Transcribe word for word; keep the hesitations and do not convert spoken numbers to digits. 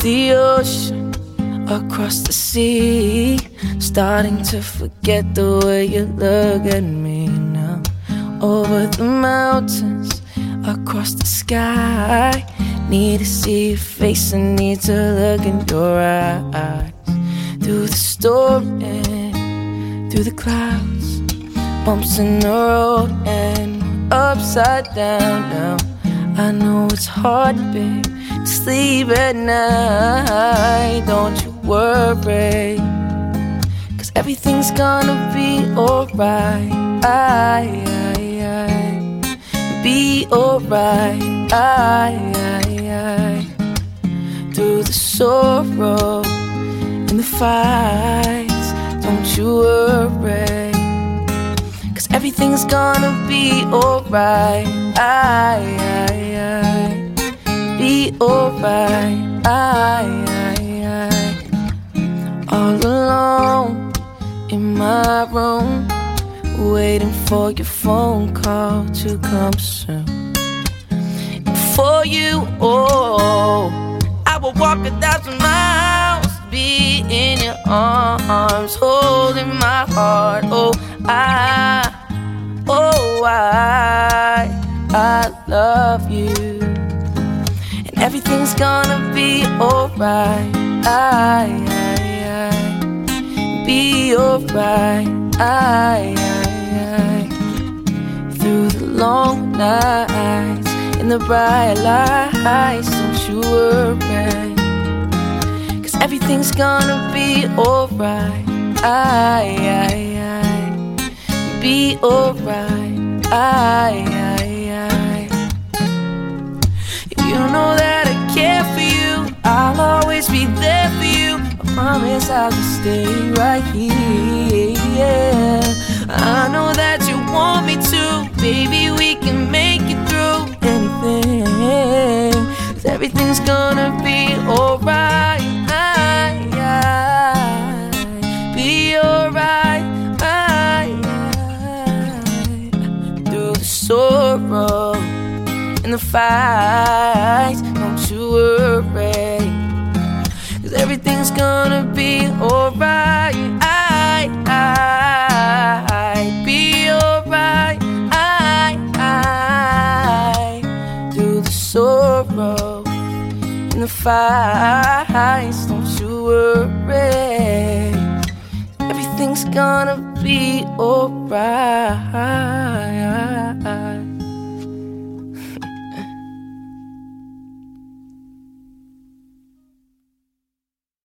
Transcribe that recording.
the ocean, across the sea, starting to forget the way you look at me now. Over the mountains, across the sky, need to see your face, I need to look in your eyes. Through the storm and through the clouds, bumps in the road and we're upside down now. I know it's hard, babe, to sleep at night. Don't you worry, 'cause everything's gonna be alright. I, I, I, be alright. I, I, I, through the sorrow and the fights, don't you worry, 'cause everything's gonna be alright. I, I, I, be alright. I, I, I, all alone in my room, waiting for your phone call to come soon. And for you, oh, I will walk a thousand miles to be in your arms, holding my heart. Oh, I, oh, I, I love you, and everything's gonna be alright. I, I, I, be alright. I, I, I, through the long nights and the bright lights, don't you worry, 'cause everything's gonna be alright. I, I, I, be alright. I, I, I, you know that I care for you, I'll always be there for you. I promise I'll just stay right here. I know that you want me to, baby, we can make it through anything, 'cause everything's gonna be alright. I, I, be alright. I, I, through the sorrow and the fights, don't you worry, 'cause everything's gonna be alright. I, I, I, be alright. I, I, through the sorrow and the fights, don't you worry, everything's gonna be alright.